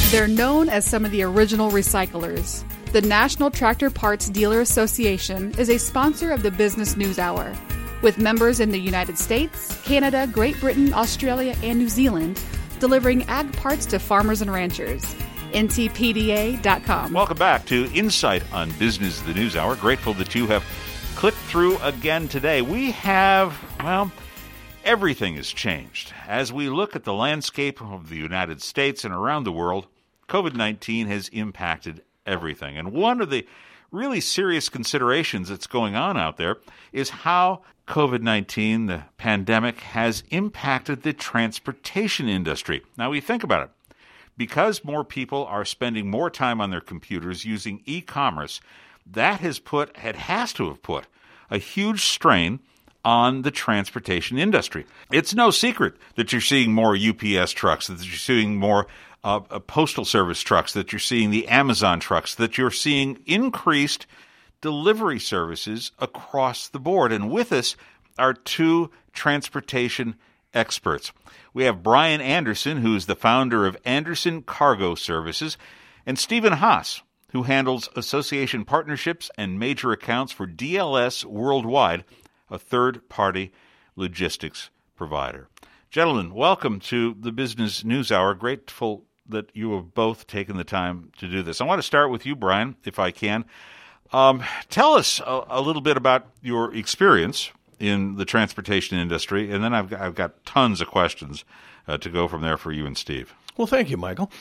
They're known as some of the original recyclers. The National Tractor Parts Dealer Association is a sponsor of the Business News Hour, with members in the United States, Canada, Great Britain, Australia, and New Zealand, delivering ag parts to farmers and ranchers. NTPDA.com. Welcome back to Insight on Business, the News Hour. Grateful that you have clicked through again today. We have, everything has changed. As we look at the landscape of the United States and around the world, COVID-19 has impacted everything. And one of the really serious considerations that's going on out there is how COVID-19, the pandemic, has impacted the transportation industry. Now, we think about it. Because more people are spending more time on their computers using e-commerce, that has to have put a huge strain on the transportation industry. It's no secret that you're seeing more UPS trucks, that you're seeing more postal service trucks, that you're seeing the Amazon trucks, that you're seeing increased delivery services across the board. And with us are two transportation experts. We have Brian Anderson, who is the founder of Anderson Cargo Services, and Stephen Haas, who handles association partnerships and major accounts for DLS Worldwide, a third-party logistics provider. Gentlemen, welcome to the Business News Hour. Grateful that you have both taken the time to do this. I want to start with you, Brian, if I can. Tell us a little bit about your experience in the transportation industry, and then I've got tons of questions to go from there for you and Steve. Well, thank you, Michael.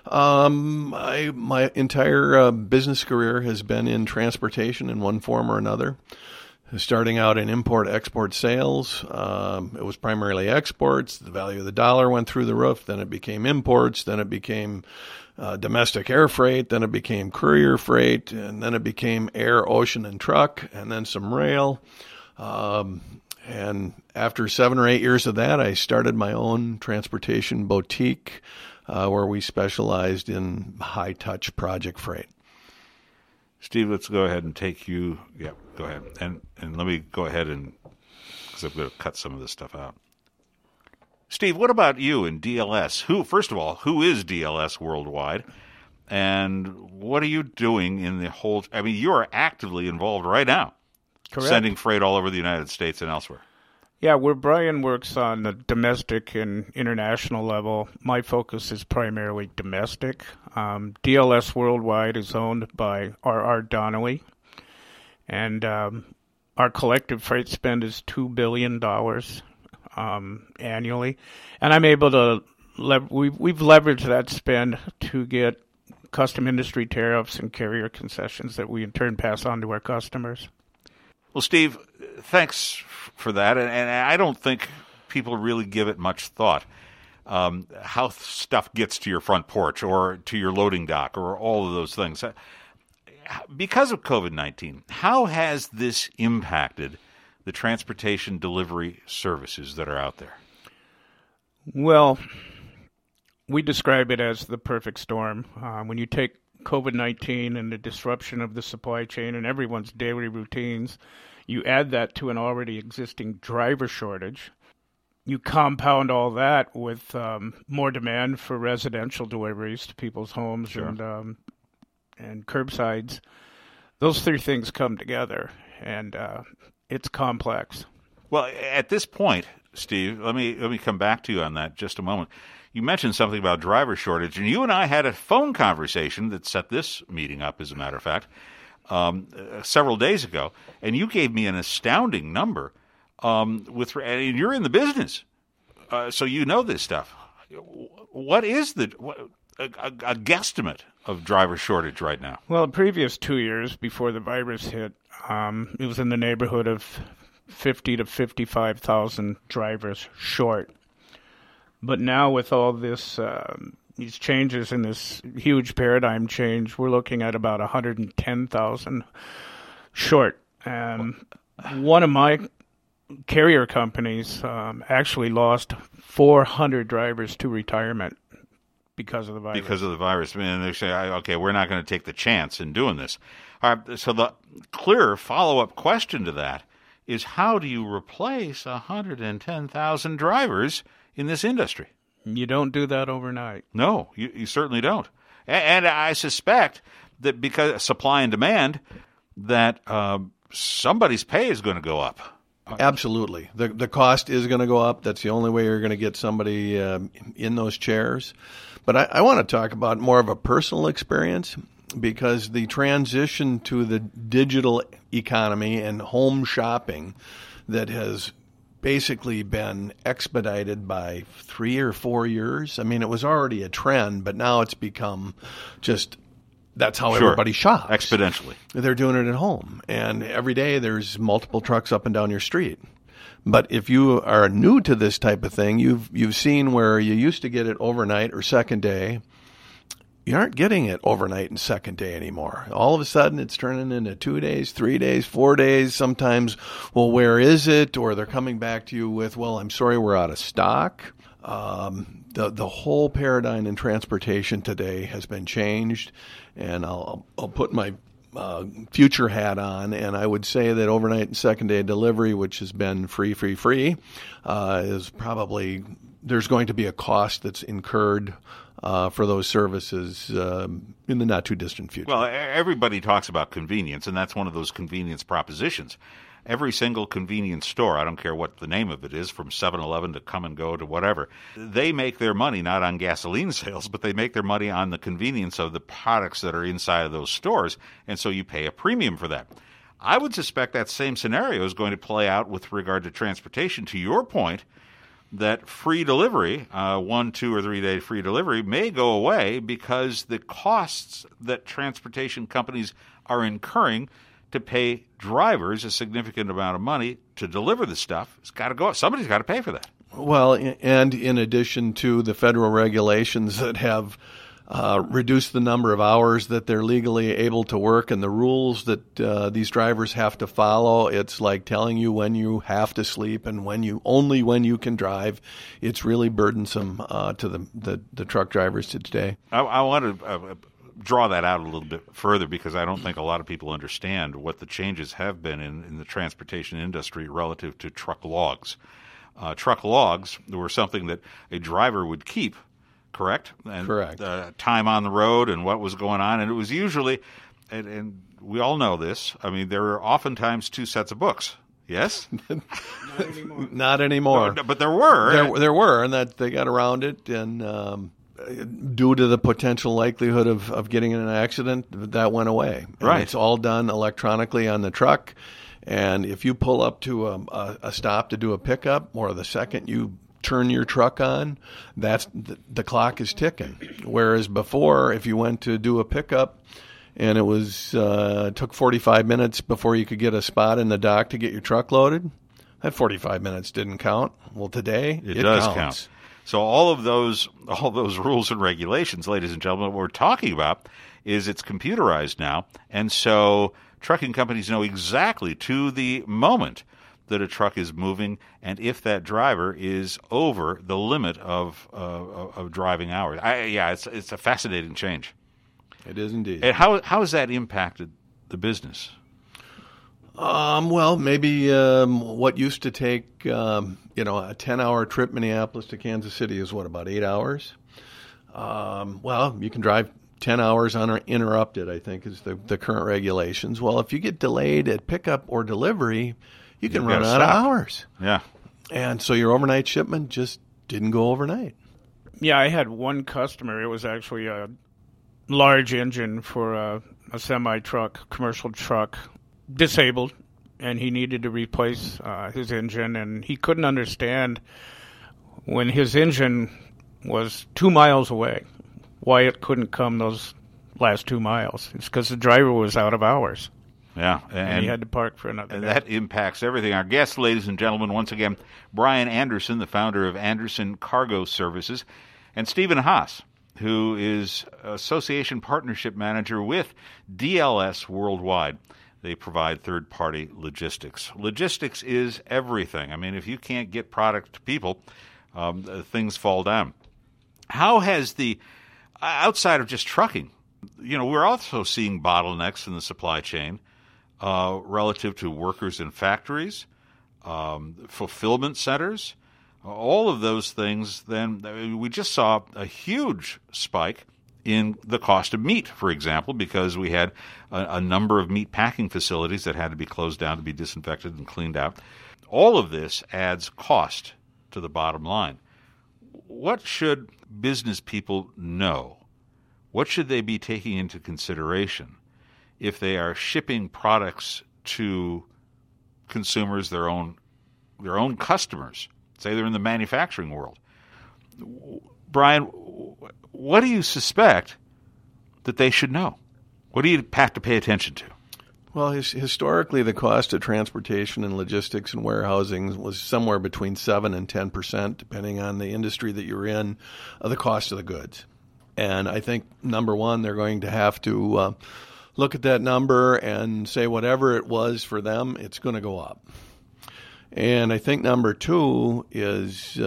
My entire business career has been in transportation in one form or another. Starting out in import-export sales, it was primarily exports. The value of the dollar went through the roof. Then it became imports. Then it became domestic air freight. Then it became courier freight. And then it became air, ocean, and truck, and then some rail. And after 7 or 8 years of that, I started my own transportation boutique where we specialized in high-touch project freight. Steve, let's go ahead and take you. Yeah, go ahead. And let me go ahead because I'm going to cut some of this stuff out. Steve, what about you and DLS? First of all, who is DLS Worldwide? And what are you doing in the whole, you are actively involved right now. Correct. Sending freight all over the United States and elsewhere. Yeah, where Brian works on the domestic and international level, my focus is primarily domestic. DLS Worldwide is owned by R.R. Donnelly, and our collective freight spend is $2 billion annually. And I'm able to, we've leveraged that spend to get custom industry tariffs and carrier concessions that we in turn pass on to our customers. Well, Steve, thanks for that. And I don't think people really give it much thought, how stuff gets to your front porch or to your loading dock or all of those things. Because of COVID-19, how has this impacted the transportation delivery services that are out there? Well, we describe it as the perfect storm. When you take COVID-19 and the disruption of the supply chain and everyone's daily routines, you add that to an already existing driver shortage. You compound all that with more demand for residential deliveries to people's homes. Sure. and curbsides. Those three things come together, and it's complex. Well, at this point, Steve, let me come back to you on that just a moment. You mentioned something about driver shortage, and you and I had a phone conversation that set this meeting up, as a matter of fact, several days ago, and you gave me an astounding number. And you're in the business, so you know this stuff. What is a guesstimate of driver shortage right now? Well, the previous 2 years before the virus hit, it was in the neighborhood of 50 to 55,000 drivers short. But now with all this, these changes in this huge paradigm change, we're looking at about 110,000 short. One of my carrier companies actually lost 400 drivers to retirement because of the virus. Because of the virus. I mean, they say, okay, we're not going to take the chance in doing this. All right, so the clear follow-up question to that is, how do you replace 110,000 drivers in this industry? You don't do that overnight. No, you certainly don't. And I suspect that because of supply and demand, that somebody's pay is going to go up. Absolutely. The cost is going to go up. That's the only way you're going to get somebody in those chairs. But I want to talk about more of a personal experience, because the transition to the digital economy and home shopping that has basically been expedited by 3 or 4 years. I mean, it was already a trend, but now it's become just that's how everybody shops. Exponentially. They're doing it at home. And every day there's multiple trucks up and down your street. But if you are new to this type of thing, you've seen where you used to get it overnight or second day. You aren't getting it overnight and second day anymore. All of a sudden, it's turning into 2 days, 3 days, 4 days. Sometimes, well, where is it? Or they're coming back to you with, well, I'm sorry, we're out of stock. The whole paradigm in transportation today has been changed, and I'll put my future hat on, and I would say that overnight and second day delivery, which has been free, is probably there's going to be a cost that's incurred for those services in the not too distant future. Well, everybody talks about convenience, and that's one of those convenience propositions. Every single convenience store, I don't care what the name of it is, from 7-Eleven to Come and Go to whatever, they make their money not on gasoline sales, but they make their money on the convenience of the products that are inside of those stores, and so you pay a premium for that. I would suspect that same scenario is going to play out with regard to transportation. To your point, that free delivery, 1, 2, or 3 day free delivery, may go away because the costs that transportation companies are incurring to pay drivers a significant amount of money to deliver the stuff, it's got to go up. Somebody's got to pay for that. Well, and in addition to the federal regulations that have reduced the number of hours that they're legally able to work and the rules that these drivers have to follow, it's like telling you when you have to sleep and when you can drive. It's really burdensome to the truck drivers today. I want to draw that out a little bit further, because I don't think a lot of people understand what the changes have been in the transportation industry relative to truck logs. Truck logs were something that a driver would keep, correct? And, correct. Time on the road and what was going on. And it was usually, and we all know this, I mean, there are oftentimes 2 sets of books. Yes? Not anymore. No, but there were. There were, and that they got around it, and due to the potential likelihood of getting in an accident, that went away. And right. It's all done electronically on the truck. And if you pull up to a stop to do a pickup, or the second you turn your truck on, that's the clock is ticking. Whereas before, if you went to do a pickup and it took 45 minutes before you could get a spot in the dock to get your truck loaded, that 45 minutes didn't count. Well, today it does counts. Count. So all of those rules and regulations, ladies and gentlemen, what we're talking about is it's computerized now, and so trucking companies know exactly to the moment that a truck is moving, and if that driver is over the limit of driving hours. It's a fascinating change. It is indeed. And how has that impacted the business? Well, maybe what used to take a 10-hour trip Minneapolis to Kansas City is about 8 hours. Well, you can drive 10 hours uninterrupted, I think, is the current regulations. Well, if you get delayed at pickup or delivery, you can run out of hours. Yeah. And so your overnight shipment just didn't go overnight. Yeah, I had one customer. It was actually a large engine for a semi-truck, commercial truck, disabled, and he needed to replace his engine, and he couldn't understand when his engine was 2 miles away why it couldn't come those last 2 miles. It's because the driver was out of hours. Yeah, and he had to park for another day. That impacts everything. Our guest, ladies and gentlemen, once again, Brian Anderson, the founder of Anderson Cargo Services, and Stephen Haas, who is Association Partnership Manager with DLS Worldwide. They provide third-party logistics. Logistics is everything. I mean, if you can't get product to people, things fall down. How has outside of just trucking, we're also seeing bottlenecks in the supply chain relative to workers in factories, fulfillment centers, all of those things. Then we just saw a huge spike in the cost of meat, for example, because we had a number of meat packing facilities that had to be closed down to be disinfected and cleaned out. All of this adds cost to the bottom line. What should business people know? What should they be taking into consideration if they are shipping products to consumers, their own customers? Say they're in the manufacturing world. Brian, what do you suspect that they should know? What do you have to pay attention to? Well, historically, the cost of transportation and logistics and warehousing was somewhere between 7 and 10%, depending on the industry that you're in, of the cost of the goods. And I think, number one, they're going to have to look at that number and say whatever it was for them, it's going to go up. And I think number two is,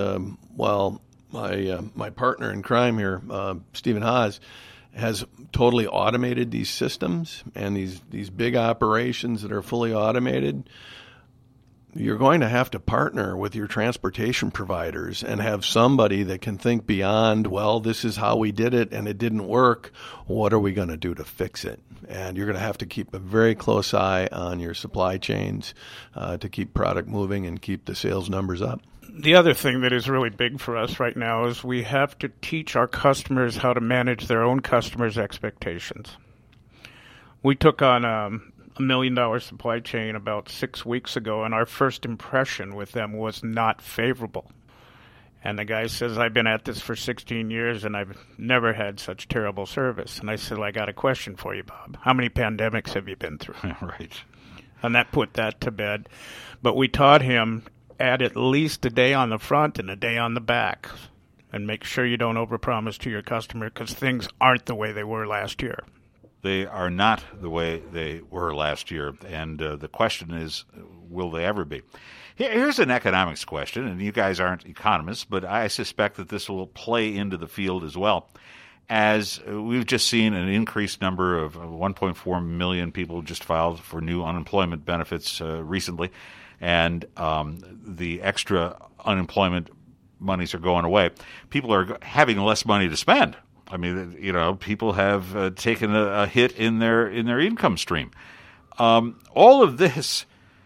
my partner in crime here, Stephen Haas, has totally automated these systems and these big operations that are fully automated. You're going to have to partner with your transportation providers and have somebody that can think beyond, well, this is how we did it and it didn't work. What are we going to do to fix it? And you're going to have to keep a very close eye on your supply chains to keep product moving and keep the sales numbers up. The other thing that is really big for us right now is we have to teach our customers how to manage their own customers' expectations. We took on $1 million supply chain about 6 weeks ago, and our first impression with them was not favorable. And the guy says, I've been at this for 16 years, and I've never had such terrible service. And I said, I got a question for you, Bob. How many pandemics have you been through? Right. And that put that to bed. But we taught him, add at least a day on the front and a day on the back, and make sure you don't overpromise to your customer because things aren't the way they were last year. They are not the way they were last year, and the question is, will they ever be? Here's an economics question, and you guys aren't economists, but I suspect that this will play into the field as well. As we've just seen an increased number of 1.4 million people just filed for new unemployment benefits recently, and the extra unemployment monies are going away. People are having less money to spend. I mean, people have taken a hit in their income stream. All of this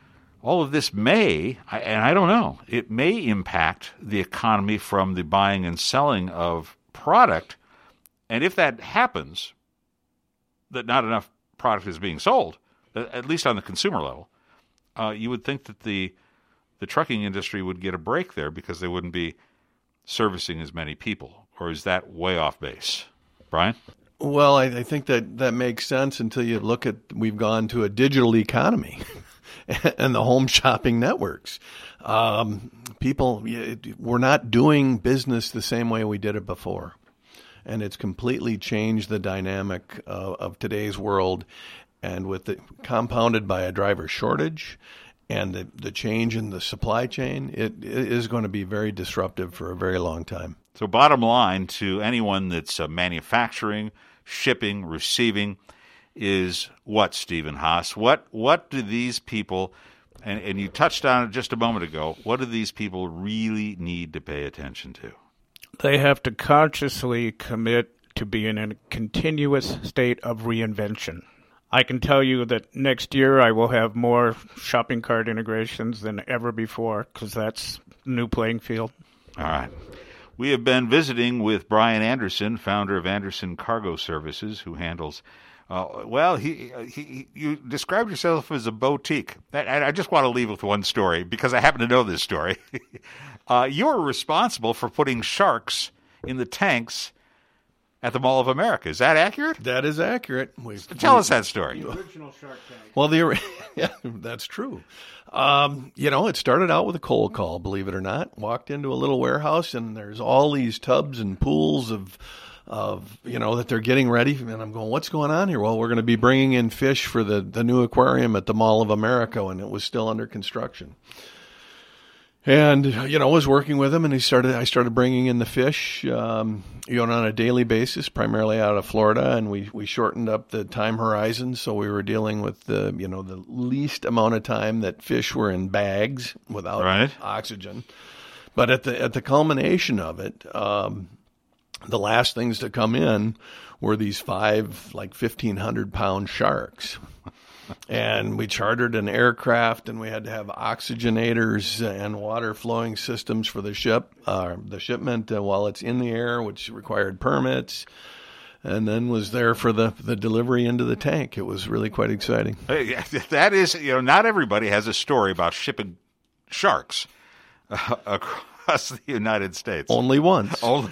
may, and I don't know, it may impact the economy from the buying and selling of product. And if that happens, that not enough product is being sold, at least on the consumer level, you would think that the trucking industry would get a break there because they wouldn't be servicing as many people. Or is that way off base? Brian? Well, I think that makes sense until you look at, we've gone to a digital economy and the home shopping networks. We're not doing business the same way we did it before. And it's completely changed the dynamic of today's world. And with the compounded by a driver shortage and the change in the supply chain, it is going to be very disruptive for a very long time. So bottom line to anyone that's manufacturing, shipping, receiving is what, Stephen Haas? What do these people, and you touched on it just a moment ago, what do these people really need to pay attention to? They have to consciously commit to being in a continuous state of reinvention. I can tell you that next year I will have more shopping cart integrations than ever before because that's the new playing field. All right. We have been visiting with Brian Anderson, founder of Anderson Cargo Services, who handles, you described yourself as a boutique. And I just want to leave with one story because I happen to know this story. You were responsible for putting sharks in the tanks at the Mall of America. Is that accurate? That is accurate. Tell us that story. The original Shark Tank. Well, yeah, that's true. It started out with a cold call, believe it or not. Walked into a little warehouse, and there's all these tubs and pools of that they're getting ready. And I'm going, what's going on here? Well, we're going to be bringing in fish for the new aquarium at the Mall of America, and it was still under construction. And, was working with him, and I started bringing in the fish, on a daily basis, primarily out of Florida, and we shortened up the time horizon, so we were dealing with the least amount of time that fish were in bags without oxygen. But at the culmination of it, the last things to come in were these 5 1,500-pound sharks. And we chartered an aircraft, and we had to have oxygenators and water flowing systems for the shipment while it's in the air, which required permits, and then was there for the delivery into the tank. It was really quite exciting. That is, not everybody has a story about shipping sharks across the United States. Only once. You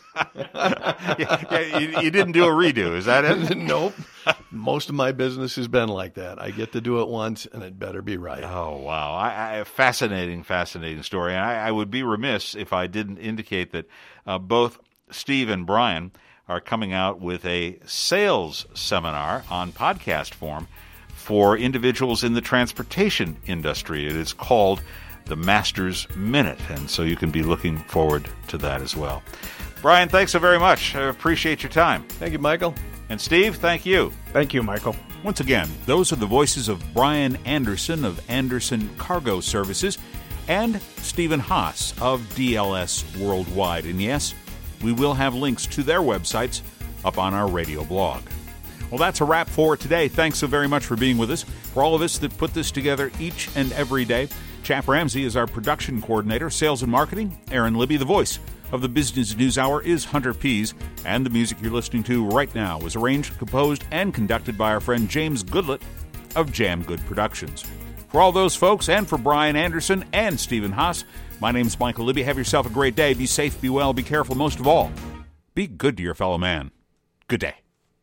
didn't do a redo, is that it? Nope. Most of my business has been like that. I get to do it once, and it better be right. Oh, wow. Fascinating story. And I would be remiss if I didn't indicate that both Steve and Brian are coming out with a sales seminar on podcast form for individuals in the transportation industry. It is called the Master's Minute, and so you can be looking forward to that as well. Brian, thanks so very much. I appreciate your time. Thank you, Michael. And Steve, thank you. Thank you, Michael. Once again, those are the voices of Brian Anderson of Anderson Cargo Services and Stephen Haas of DLS Worldwide. And yes, we will have links to their websites up on our radio blog. Well, that's a wrap for today. Thanks so very much for being with us. For all of us that put this together each and every day, Chap Ramsey is our production coordinator, sales and marketing. Aaron Libby, the voice of the Business News Hour, is Hunter Pease. And the music you're listening to right now was arranged, composed, and conducted by our friend James Goodlett of Jam Good Productions. For all those folks, and for Brian Anderson and Stephen Haas, my name's Michael Libby. Have yourself a great day. Be safe, be well, be careful. Most of all, be good to your fellow man. Good day.